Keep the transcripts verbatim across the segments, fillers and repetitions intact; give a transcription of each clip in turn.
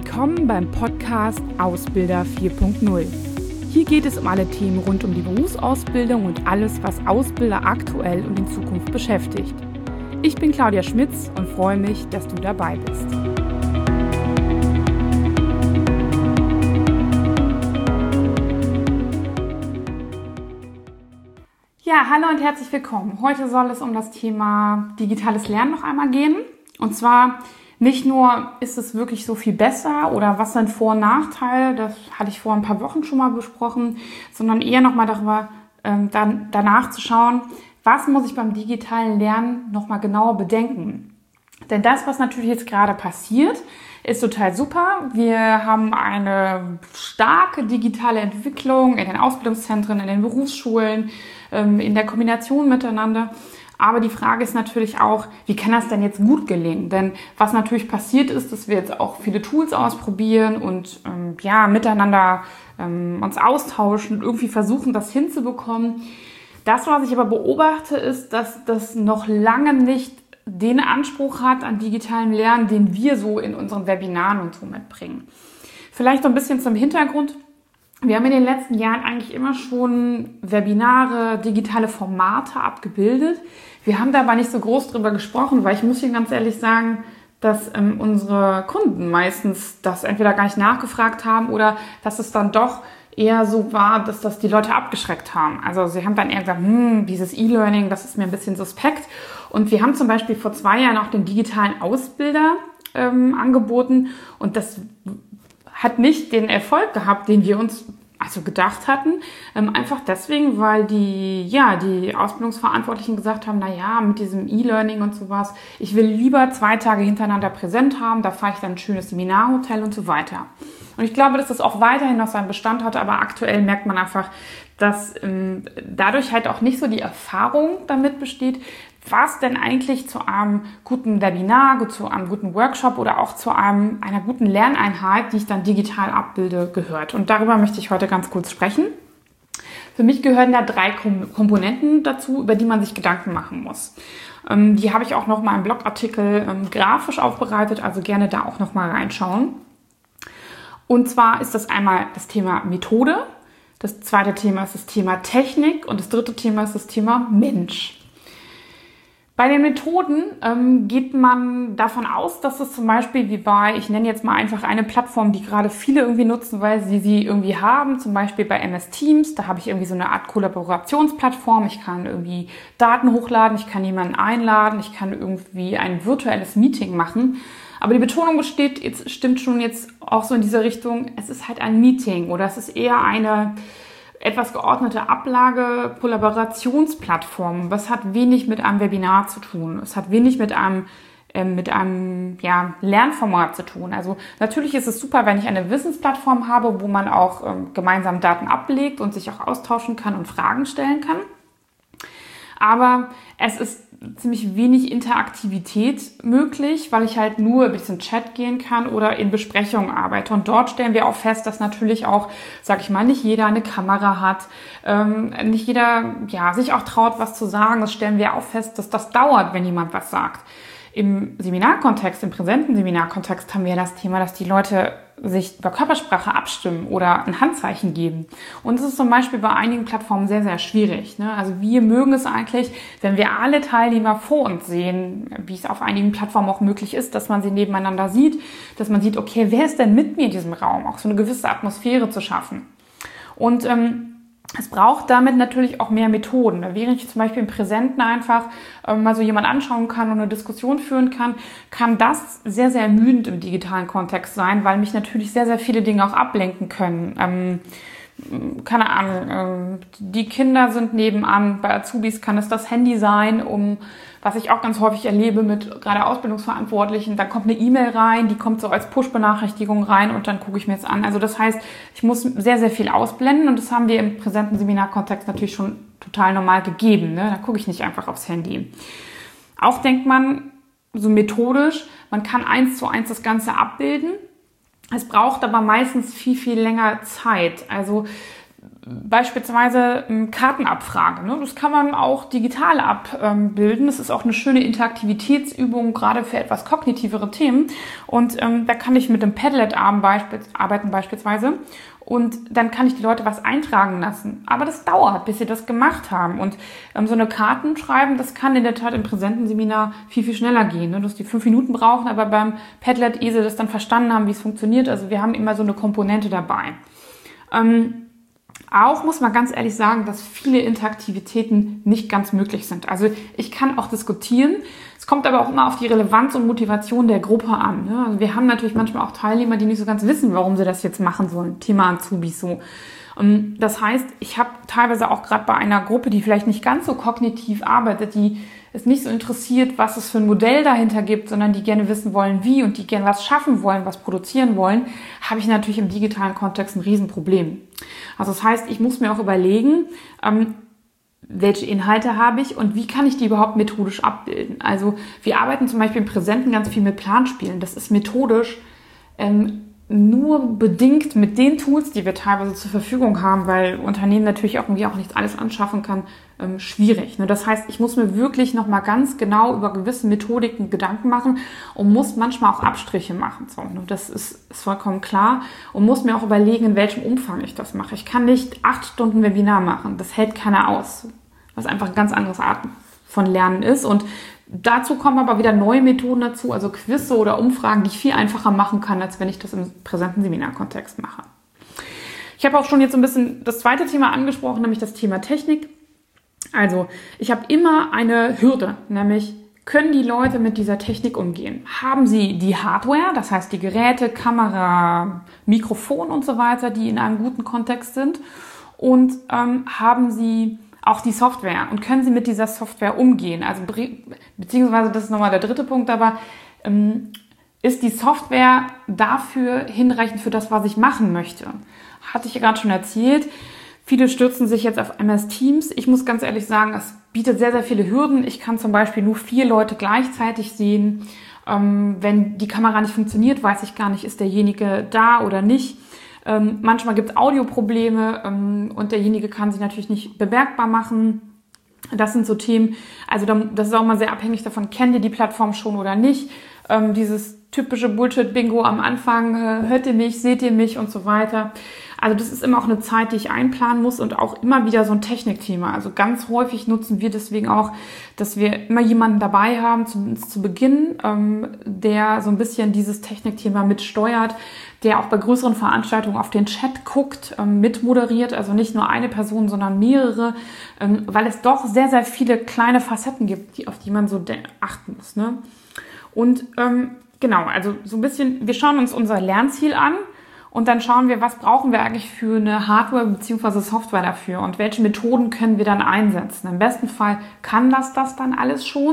Willkommen beim Podcast Ausbilder vier Punkt null. Hier geht es um alle Themen rund um die Berufsausbildung und alles, was Ausbilder aktuell und in Zukunft beschäftigt. Ich bin Claudia Schmitz und freue mich, dass du dabei bist. Ja, hallo und herzlich willkommen. Heute soll es um das Thema digitales Lernen noch einmal gehen. Und zwar nicht nur, ist es wirklich so viel besser oder was sind Vor- und Nachteile, das hatte ich vor ein paar Wochen schon mal besprochen, sondern eher nochmal darüber, ähm, dann, danach zu schauen, was muss ich beim digitalen Lernen nochmal genauer bedenken. Denn das, was natürlich jetzt gerade passiert, ist total super. Wir haben eine starke digitale Entwicklung in den Ausbildungszentren, in den Berufsschulen, ähm, in der Kombination miteinander. Aber die Frage ist natürlich auch, wie kann das denn jetzt gut gelingen? Denn was natürlich passiert ist, dass wir jetzt auch viele Tools ausprobieren und ähm, ja miteinander ähm, uns austauschen und irgendwie versuchen, das hinzubekommen. Das, was ich aber beobachte, ist, dass das noch lange nicht den Anspruch hat an digitalem Lernen, den wir so in unseren Webinaren und so mitbringen. Vielleicht so ein bisschen zum Hintergrund. Wir haben in den letzten Jahren eigentlich immer schon Webinare, digitale Formate abgebildet. Wir haben da aber nicht so groß drüber gesprochen, weil ich muss Ihnen ganz ehrlich sagen, dass ähm, unsere Kunden meistens das entweder gar nicht nachgefragt haben oder dass es dann doch eher so war, dass das die Leute abgeschreckt haben. Also sie haben dann eher gesagt, hm, dieses E-Learning, das ist mir ein bisschen suspekt. Und wir haben zum Beispiel vor zwei Jahren auch den digitalen Ausbilder ähm, angeboten und das hat nicht den Erfolg gehabt, den wir uns also gedacht hatten, ähm, einfach deswegen, weil die, ja, die Ausbildungsverantwortlichen gesagt haben, na ja, mit diesem E-Learning und sowas, ich will lieber zwei Tage hintereinander präsent haben, da fahre ich dann ein schönes Seminarhotel und so weiter. Und ich glaube, dass das auch weiterhin noch seinen Bestand hat, aber aktuell merkt man einfach, dass ähm, dadurch halt auch nicht so die Erfahrung damit besteht, was denn eigentlich zu einem guten Webinar, zu einem guten Workshop oder auch zu einem, einer guten Lerneinheit, die ich dann digital abbilde, gehört. Und darüber möchte ich heute ganz kurz sprechen. Für mich gehören da drei Komponenten dazu, über die man sich Gedanken machen muss. Ähm, die habe ich auch noch mal im Blogartikel ähm, grafisch aufbereitet, also gerne da auch noch mal reinschauen. Und zwar ist das einmal das Thema Methode, das zweite Thema ist das Thema Technik und das dritte Thema ist das Thema Mensch. Bei den Methoden ähm, geht man davon aus, dass es zum Beispiel wie bei, ich nenne jetzt mal einfach eine Plattform, die gerade viele irgendwie nutzen, weil sie sie irgendwie haben, zum Beispiel bei M S Teams, da habe ich irgendwie so eine Art Kollaborationsplattform, ich kann irgendwie Daten hochladen, ich kann jemanden einladen, ich kann irgendwie ein virtuelles Meeting machen. Aber die Betonung besteht, jetzt stimmt schon jetzt auch so in diese Richtung, es ist halt ein Meeting oder es ist eher eine etwas geordnete Ablage, Kollaborationsplattform. Was hat wenig mit einem Webinar zu tun? Es hat wenig mit einem äh, mit einem ja, Lernformat zu tun. Also natürlich ist es super, wenn ich eine Wissensplattform habe, wo man auch ähm, gemeinsam Daten ablegt und sich auch austauschen kann und Fragen stellen kann. Aber es ist ziemlich wenig Interaktivität möglich, weil ich halt nur ein bisschen Chat gehen kann oder in Besprechungen arbeite. Und dort stellen wir auch fest, dass natürlich auch, sag ich mal, nicht jeder eine Kamera hat, ähm, nicht jeder ja sich auch traut, was zu sagen. Das stellen wir auch fest, dass das dauert, wenn jemand was sagt. Im Seminarkontext, im präsenten Seminarkontext haben wir das Thema, dass die Leute sich über Körpersprache abstimmen oder ein Handzeichen geben. Und das ist zum Beispiel bei einigen Plattformen sehr, sehr schwierig. Ne? Also wir mögen es eigentlich, wenn wir alle Teilnehmer vor uns sehen, wie es auf einigen Plattformen auch möglich ist, dass man sie nebeneinander sieht, dass man sieht, okay, wer ist denn mit mir in diesem Raum? Auch so eine gewisse Atmosphäre zu schaffen. Und ähm, es braucht damit natürlich auch mehr Methoden. Während ich zum Beispiel im Präsenten einfach ähm, mal so jemand anschauen kann und eine Diskussion führen kann, kann das sehr, sehr ermüdend im digitalen Kontext sein, weil mich natürlich sehr, sehr viele Dinge auch ablenken können. Ähm, keine Ahnung, ähm, die Kinder sind nebenan, bei Azubis kann es das Handy sein, um was ich auch ganz häufig erlebe mit gerade Ausbildungsverantwortlichen, da kommt eine E-Mail rein, die kommt so als Push-Benachrichtigung rein und dann gucke ich mir jetzt an. Also das heißt, ich muss sehr, sehr viel ausblenden und das haben wir im präsenten Seminarkontext natürlich schon total normal gegeben. Ne? Da gucke ich nicht einfach aufs Handy. Auch denkt man so methodisch, man kann eins zu eins das Ganze abbilden. Es braucht aber meistens viel, viel länger Zeit. Also beispielsweise ähm, Kartenabfrage. Ne? Das kann man auch digital abbilden. Das ist auch eine schöne Interaktivitätsübung, gerade für etwas kognitivere Themen. Und ähm, da kann ich mit dem Padlet arbeiten beispielsweise. Und dann kann ich die Leute was eintragen lassen. Aber das dauert, bis sie das gemacht haben. Und ähm, so eine Karten schreiben, das kann in der Tat im Präsentenseminar viel, viel schneller gehen. Ne? Dass die fünf Minuten brauchen, aber beim Padlet, ehe sie das dann verstanden haben, wie es funktioniert. Also wir haben immer so eine Komponente dabei. Ähm, Auch muss man ganz ehrlich sagen, dass viele Interaktivitäten nicht ganz möglich sind. Also ich kann auch diskutieren. Es kommt aber auch immer auf die Relevanz und Motivation der Gruppe an. Ne? Also wir haben natürlich manchmal auch Teilnehmer, die nicht so ganz wissen, warum sie das jetzt machen sollen. Thema Azubis so. Das heißt, ich habe teilweise auch gerade bei einer Gruppe, die vielleicht nicht ganz so kognitiv arbeitet, die es nicht so interessiert, was es für ein Modell dahinter gibt, sondern die gerne wissen wollen, wie und die gerne was schaffen wollen, was produzieren wollen, habe ich natürlich im digitalen Kontext ein Riesenproblem. Also das heißt, ich muss mir auch überlegen, ähm, welche Inhalte habe ich und wie kann ich die überhaupt methodisch abbilden. Also wir arbeiten zum Beispiel im Präsenten ganz viel mit Planspielen. Das ist methodisch ähm, nur bedingt mit den Tools, die wir teilweise zur Verfügung haben, weil Unternehmen natürlich auch irgendwie auch nicht alles anschaffen kann, ähm, schwierig. Ne? Das heißt, ich muss mir wirklich nochmal ganz genau über gewisse Methodiken Gedanken machen und muss manchmal auch Abstriche machen. So, ne? Das ist, ist vollkommen klar und muss mir auch überlegen, in welchem Umfang ich das mache. Ich kann nicht acht Stunden Webinar machen, das hält keiner aus, was einfach ein ganz anderes Art von Lernen ist. Und dazu kommen aber wieder neue Methoden dazu, also Quizze oder Umfragen, die ich viel einfacher machen kann, als wenn ich das im präsenten Seminarkontext mache. Ich habe auch schon jetzt ein bisschen das zweite Thema angesprochen, nämlich das Thema Technik. Also ich habe immer eine Hürde, nämlich können die Leute mit dieser Technik umgehen? Haben sie die Hardware, das heißt die Geräte, Kamera, Mikrofon und so weiter, die in einem guten Kontext sind? Und ähm, haben sie auch die Software und können sie mit dieser Software umgehen? Also beziehungsweise, das ist nochmal der dritte Punkt, aber ähm, ist die Software dafür hinreichend für das, was ich machen möchte? Hatte ich ja gerade schon erzählt. Viele stürzen sich jetzt auf M S Teams. Ich muss ganz ehrlich sagen, es bietet sehr, sehr viele Hürden. Ich kann zum Beispiel nur vier Leute gleichzeitig sehen. Ähm, wenn die Kamera nicht funktioniert, weiß ich gar nicht, ist derjenige da oder nicht. Ähm, manchmal gibt es Audioprobleme ähm, und derjenige kann sich natürlich nicht bemerkbar machen. Das sind so Themen, also das ist auch mal sehr abhängig davon, kennt ihr die Plattform schon oder nicht. Ähm, dieses typische Bullshit-Bingo am Anfang, äh, hört ihr mich, seht ihr mich und so weiter. Also das ist immer auch eine Zeit, die ich einplanen muss und auch immer wieder so ein Technikthema. Also ganz häufig nutzen wir deswegen auch, dass wir immer jemanden dabei haben, zumindest zu Beginn, ähm, der so ein bisschen dieses Technikthema mitsteuert, der auch bei größeren Veranstaltungen auf den Chat guckt, ähm, mitmoderiert, also nicht nur eine Person, sondern mehrere, ähm, weil es doch sehr, sehr viele kleine Facetten gibt, die, auf die man so achten muss. Ne? Und ähm, genau, also so ein bisschen, wir schauen uns unser Lernziel an. Und dann schauen wir, was brauchen wir eigentlich für eine Hardware bzw. Software dafür und welche Methoden können wir dann einsetzen. Im besten Fall kann das das dann alles schon.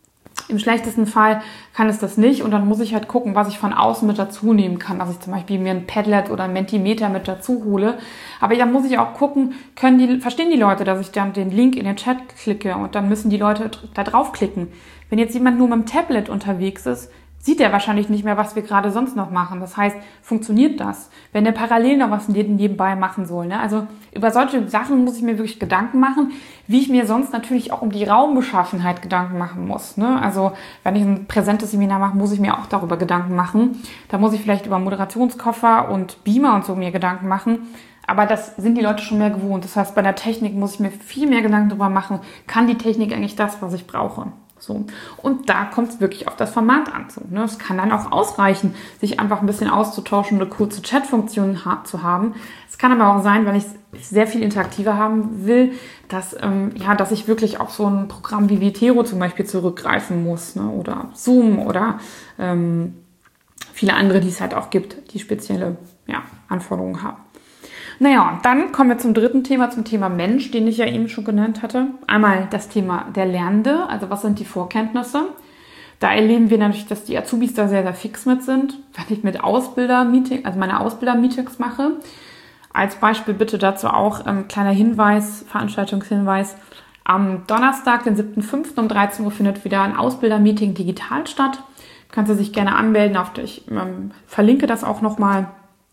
Im schlechtesten Fall kann es das nicht und dann muss ich halt gucken, was ich von außen mit dazu nehmen kann. Dass ich zum Beispiel mir ein Padlet oder ein Mentimeter mit dazu hole. Aber dann muss ich auch gucken, können die, verstehen die Leute, dass ich dann den Link in den Chat klicke und dann müssen die Leute da draufklicken. Wenn jetzt jemand nur mit dem Tablet unterwegs ist, sieht er wahrscheinlich nicht mehr, was wir gerade sonst noch machen. Das heißt, funktioniert das? Wenn er parallel noch was nebenbei machen soll. Ne? Also über solche Sachen muss ich mir wirklich Gedanken machen, wie ich mir sonst natürlich auch um die Raumbeschaffenheit Gedanken machen muss. Ne? Also wenn ich ein präsentes Seminar mache, muss ich mir auch darüber Gedanken machen. Da muss ich vielleicht über Moderationskoffer und Beamer und so mir Gedanken machen. Aber das sind die Leute schon mehr gewohnt. Das heißt, bei der Technik muss ich mir viel mehr Gedanken darüber machen, kann die Technik eigentlich das, was ich brauche? So. Und da kommt es wirklich auf das Format an. So, ne? Es kann dann auch ausreichen, sich einfach ein bisschen auszutauschen und eine kurze Chatfunktion zu haben. Es kann aber auch sein, wenn ich es sehr viel interaktiver haben will, dass, ähm, ja, dass ich wirklich auf so ein Programm wie Vitero zum Beispiel zurückgreifen muss, ne? Oder Zoom oder ähm, viele andere, die es halt auch gibt, die spezielle ja, Anforderungen haben. Naja, und dann kommen wir zum dritten Thema, zum Thema Mensch, den ich ja eben schon genannt hatte. Einmal das Thema der Lernende, also was sind die Vorkenntnisse? Da erleben wir natürlich, dass die Azubis da sehr, sehr fix mit sind. Wenn ich mit Ausbilder-Meeting, also meine Ausbilder-Meetings mache, als Beispiel bitte dazu auch ein ähm, kleiner Hinweis, Veranstaltungshinweis. Am Donnerstag, den siebten fünften um dreizehn Uhr findet wieder ein Ausbilder-Meeting digital statt. Kannst du sich gerne anmelden, auf der ich ähm, verlinke das auch nochmal.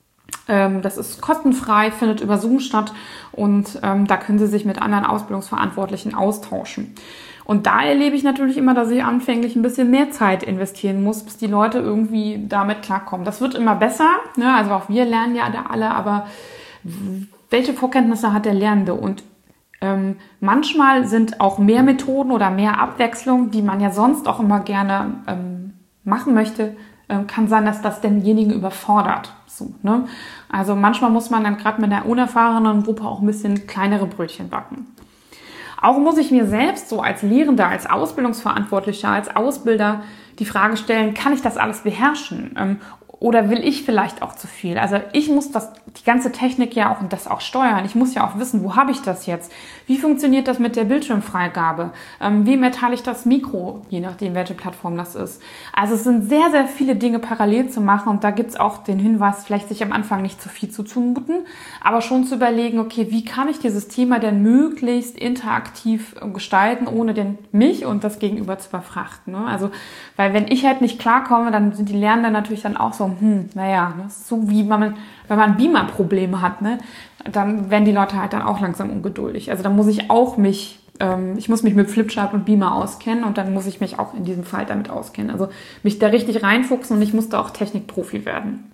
Ähm, das ist kostenfrei, findet über Zoom statt und ähm, da können Sie sich mit anderen Ausbildungsverantwortlichen austauschen. Und da erlebe ich natürlich immer, dass ich anfänglich ein bisschen mehr Zeit investieren muss, bis die Leute irgendwie damit klarkommen. Das wird immer besser, ne? Also auch wir lernen ja da alle, aber welche Vorkenntnisse hat der Lernende? Und ähm, manchmal sind auch mehr Methoden oder mehr Abwechslung, die man ja sonst auch immer gerne ähm, machen möchte, ähm, kann sein, dass das denjenigen überfordert. So, ne? Also manchmal muss man dann gerade mit einer unerfahrenen Gruppe auch ein bisschen kleinere Brötchen backen. Auch muss ich mir selbst so als Lehrender, als Ausbildungsverantwortlicher, als Ausbilder die Frage stellen, kann ich das alles beherrschen? Ähm, oder will ich vielleicht auch zu viel? Also ich muss das, die ganze Technik ja auch und das auch steuern. Ich muss ja auch wissen, wo habe ich das jetzt? Wie funktioniert das mit der Bildschirmfreigabe? Ähm, wie erteile ich das Mikro, je nachdem, welche Plattform das ist? Also es sind sehr, sehr viele Dinge parallel zu machen und da gibt es auch den Hinweis, vielleicht sich am Anfang nicht zu viel zu zumuten, aber schon zu überlegen, okay, wie kann ich dieses Thema denn möglichst interaktiv gestalten, ohne den mich und das Gegenüber zu überfrachten. Ne? Also, weil wenn ich halt nicht klarkomme, dann sind die Lernenden natürlich dann auch so, hm, naja, das ist so wie man, wenn man Beamer-Probleme hat, ne? Dann werden die Leute halt dann auch langsam ungeduldig. Also da muss ich auch mich, ähm, ich muss mich mit Flipchart und Beamer auskennen und dann muss ich mich auch in diesem Fall damit auskennen. Also mich da richtig reinfuchsen und ich muss da auch Technikprofi werden.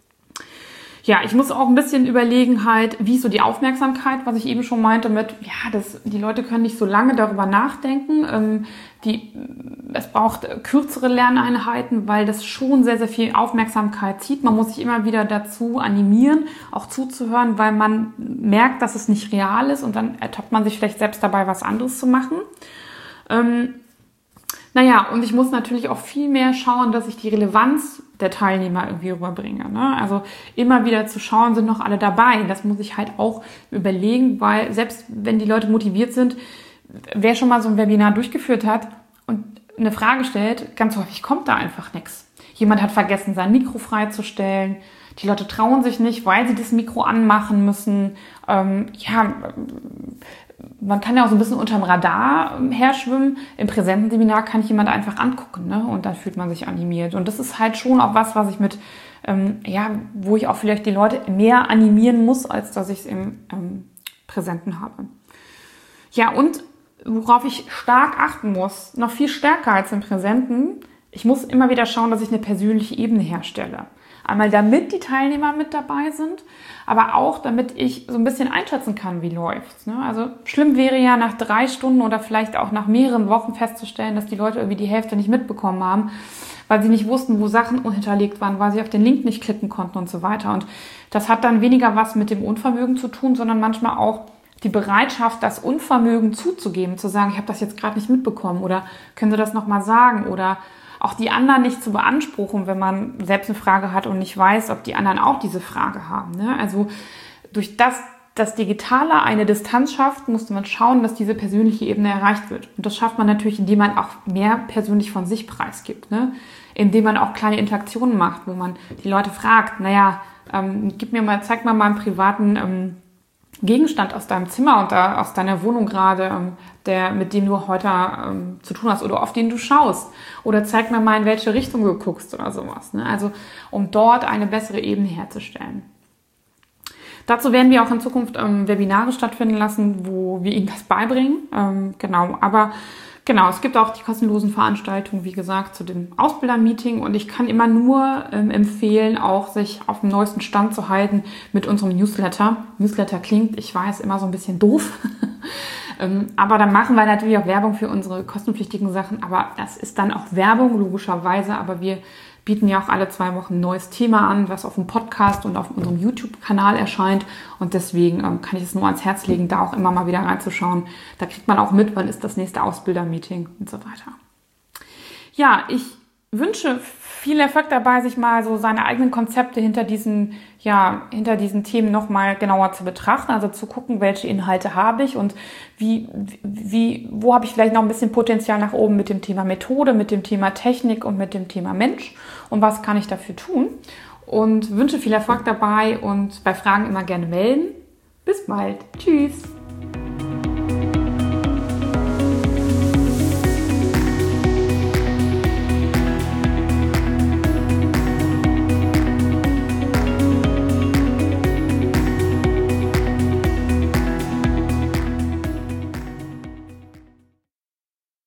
Ja, ich muss auch ein bisschen überlegen halt, wie ist so die Aufmerksamkeit, was ich eben schon meinte mit, ja, das, die Leute können nicht so lange darüber nachdenken. Ähm, die, es braucht kürzere Lerneinheiten, weil das schon sehr, sehr viel Aufmerksamkeit zieht. Man muss sich immer wieder dazu animieren, auch zuzuhören, weil man merkt, dass es nicht real ist und dann ertappt man sich vielleicht selbst dabei, was anderes zu machen. Ähm, Naja, und ich muss natürlich auch viel mehr schauen, dass ich die Relevanz der Teilnehmer irgendwie rüberbringe. Ne? Also immer wieder zu schauen, sind noch alle dabei. Das muss ich halt auch überlegen, weil selbst wenn die Leute motiviert sind, wer schon mal so ein Webinar durchgeführt hat und eine Frage stellt, ganz häufig kommt da einfach nichts. Jemand hat vergessen, sein Mikro freizustellen. Die Leute trauen sich nicht, weil sie das Mikro anmachen müssen. Ähm, ja, man kann ja auch so ein bisschen unterm Radar herschwimmen. Im präsenten Seminar kann ich jemand einfach angucken, ne? Und dann fühlt man sich animiert. Und das ist halt schon auch was, was ich mit, ähm, ja, wo ich auch vielleicht die Leute mehr animieren muss, als dass ich es im ähm, Präsenten habe. Ja, und worauf ich stark achten muss, noch viel stärker als im Präsenten, ich muss immer wieder schauen, dass ich eine persönliche Ebene herstelle. Einmal damit die Teilnehmer mit dabei sind, aber auch damit ich so ein bisschen einschätzen kann, wie läuft's. Ne? Also schlimm wäre ja nach drei Stunden oder vielleicht auch nach mehreren Wochen festzustellen, dass die Leute irgendwie die Hälfte nicht mitbekommen haben, weil sie nicht wussten, wo Sachen hinterlegt waren, weil sie auf den Link nicht klicken konnten und so weiter. Und das hat dann weniger was mit dem Unvermögen zu tun, sondern manchmal auch die Bereitschaft, das Unvermögen zuzugeben, zu sagen, ich habe das jetzt gerade nicht mitbekommen oder können Sie das nochmal sagen oder auch die anderen nicht zu beanspruchen, wenn man selbst eine Frage hat und nicht weiß, ob die anderen auch diese Frage haben. Ne? Also durch das, das Digitale eine Distanz schafft, musste man schauen, dass diese persönliche Ebene erreicht wird. Und das schafft man natürlich, indem man auch mehr persönlich von sich preisgibt. Ne? Indem man auch kleine Interaktionen macht, wo man die Leute fragt, naja, ähm, gib mir mal, zeig mal mal einen privaten ähm, Gegenstand aus deinem Zimmer und da, aus deiner Wohnung gerade, ähm, der, mit dem du heute ähm, zu tun hast oder auf den du schaust. Oder zeig mir mal, in welche Richtung du guckst oder sowas. Ne? Also um dort eine bessere Ebene herzustellen. Dazu werden wir auch in Zukunft ähm, Webinare stattfinden lassen, wo wir Ihnen das beibringen. Ähm, genau, aber genau, es gibt auch die kostenlosen Veranstaltungen, wie gesagt, zu dem Ausbildermeeting. Und ich kann immer nur ähm, empfehlen, auch sich auf dem neuesten Stand zu halten mit unserem Newsletter. Newsletter klingt, ich weiß, immer so ein bisschen doof. ähm, aber dann machen wir natürlich auch Werbung für unsere kostenpflichtigen Sachen. Aber das ist dann auch Werbung, logischerweise. Aber wir bieten ja auch alle zwei Wochen ein neues Thema an, was auf dem Podcast und auf unserem YouTube-Kanal erscheint. Und deswegen ähm, kann ich es nur ans Herz legen, da auch immer mal wieder reinzuschauen. Da kriegt man auch mit, wann ist das nächste Ausbildermeeting und so weiter. Ja, ich wünsche viel Erfolg dabei, sich mal so seine eigenen Konzepte hinter diesen, ja, hinter diesen Themen nochmal genauer zu betrachten. Also zu gucken, welche Inhalte habe ich und wie, wie, wo habe ich vielleicht noch ein bisschen Potenzial nach oben mit dem Thema Methode, mit dem Thema Technik und mit dem Thema Mensch und was kann ich dafür tun. Und wünsche viel Erfolg dabei und bei Fragen immer gerne melden. Bis bald. Tschüss.